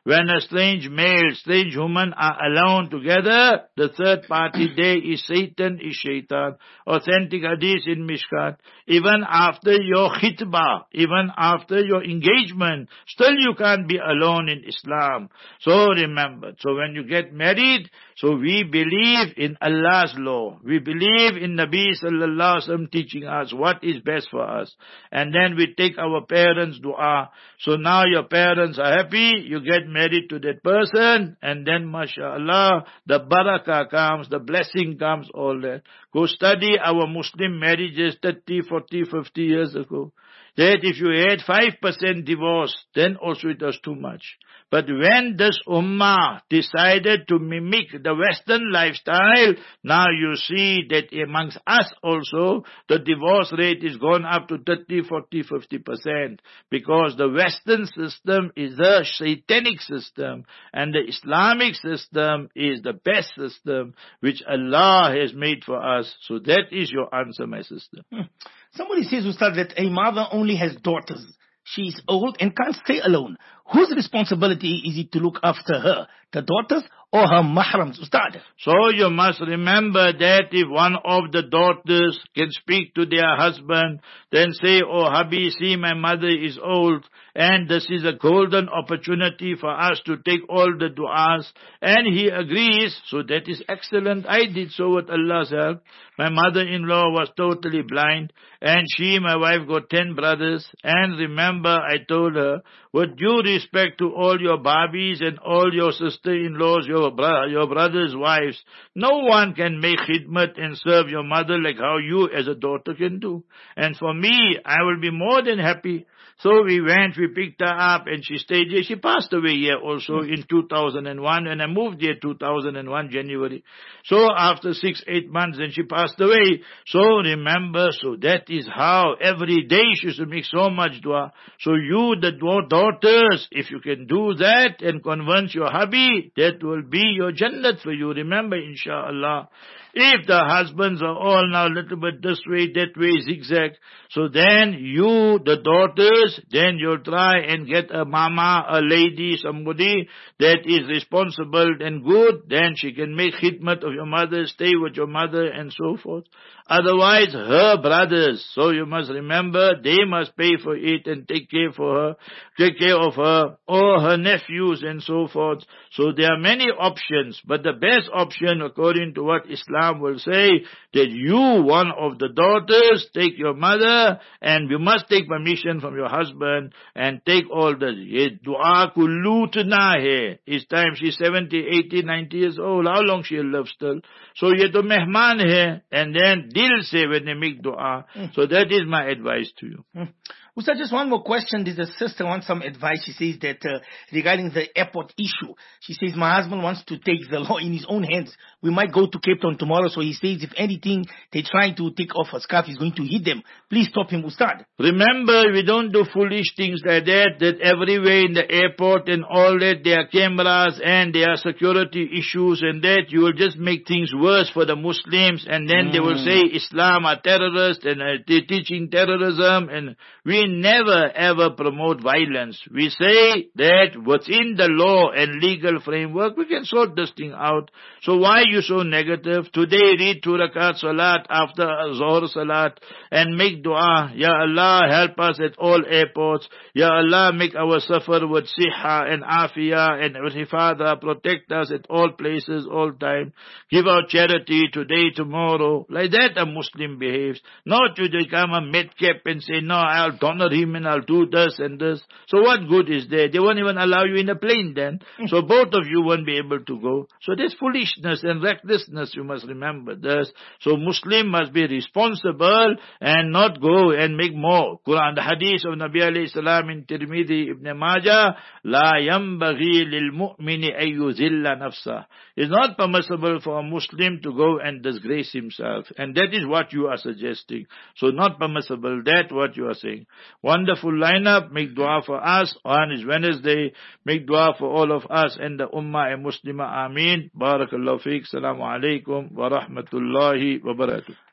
When a strange male, strange woman are alone together, the third party there is Satan, is Shaitan. Authentic hadith in Mishkat. Even after your khitbah, even after your engagement, still you can't be alone in Islam. So remember, so when you get married, so we believe in Allah's law. We believe in Nabi sallallahu alaihi wasallam teaching us what is best for us. And then we take our parents' dua. So now your parents are happy, you get married to that person, and then mashallah, the barakah comes, the blessing comes, all that. Go study our Muslim marriages thirty, forty, fifty years ago. That if you had five percent divorce, then also it was too much. But when this ummah decided to mimic the Western lifestyle, now you see that amongst us also, the divorce rate is gone up to thirty, forty, fifty percent. Because the Western system is the satanic system, and the Islamic system is the best system which Allah has made for us. So that is your answer, my sister. Hmm. Somebody says, Ustad, that a mother only has daughters. She is old and can't stay alone. Whose responsibility is it to look after her? The daughters or her mahrams, Ustad? So you must remember that if one of the daughters can speak to their husband, then say, oh hubby, see my mother is old, and this is a golden opportunity for us to take all the du'as, and he agrees, so that is excellent. I did so with Allah's help. My mother-in-law was totally blind, and she, my wife, got ten brothers, and remember I told her, with due respect to all your babis and all your sister-in-laws, your, bro- your brothers' wives, no one can make khidmat and serve your mother like how you as a daughter can do. And for me, I will be more than happy. So we went, we picked her up, and she stayed here. She passed away here also in two thousand one, and I moved here two thousand one, January. So after six, eight months, then she passed away. So remember, so that is how every day she used to make so much dua. So you, the daughters, if you can do that and convince your hubby, that will be your jannat for you. Remember, inshallah. If the husbands are all now a little bit this way, that way, zigzag, so then you, the daughters, then you'll try and get a mama, a lady, somebody that is responsible and good, then she can make khidmat of your mother, stay with your mother and so forth. Otherwise, her brothers, so you must remember, they must pay for it and take care for her, take care of her, or her nephews and so forth. So there are many options, but the best option, according to what Islam will say, that you, one of the daughters, take your mother, and you must take permission from your husband, and take all the dua kullutna hai. It's time she's seventy, eighty, ninety years old. How long she'll live still? So ye to mehman hai, and then dil se when they make dua. Mm. So that is my advice to you. Mm. Ustad, just one more question. There's a sister wants some advice. She says that uh, regarding the airport issue, she says, my husband wants to take the law in his own hands. We might go to Cape Town tomorrow, so he says if anything, they're trying to take off a scarf, he's going to hit them. Please stop him, Ustad. Remember, we don't do foolish things like that, that everywhere in the airport and all that, there are cameras and there are security issues and that, you will just make things worse for the Muslims, and then mm. they will say Islam are terrorists and uh, they're teaching terrorism, and we never ever promote violence. We say that within the law and legal framework, we can sort this thing out. So why are you so negative? Today read two rakat salat after Zohar salat and make dua. Ya Allah, help us at all airports. Ya Allah, make our suffer with siha and afiyah and hifadha, protect us at all places, all time. Give out charity today, tomorrow. Like that a Muslim behaves. Not you become a madcap and say, no, I'll honor him and I'll do this and this. So what good is there? They won't even allow you in a plane then. So both of you won't be able to go. So there's foolishness and recklessness, you must remember this. So Muslim must be responsible and not go and make more. Quran, the hadith of Nabi alayhi salam in Tirmidhi Ibn Majah, La yambaghi lil mu'mini ayyuzilla nafsah. It's not permissible for a Muslim to go and disgrace himself. And that is what you are suggesting. So not permissible, that's what you are saying. Wonderful lineup. Make dua for us. On is Wednesday. Make dua for all of us and the Ummah and Muslimah. Ameen. Barakallahu feek. Assalamu alaikum wa rahmatullahi wa barakatuh.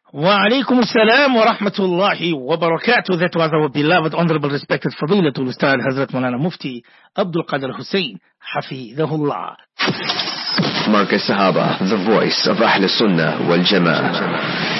Wa alaikum assalam wa rahmatullahi wa barakatuh. That was our beloved, honorable, respected Fadilatul Ustad Hazrat Maulana Mufti Abdul Qadir Hussain Hafidhahullah. Markaz Sahaba, the voice of Ahl Sunnah wal Jama'ah.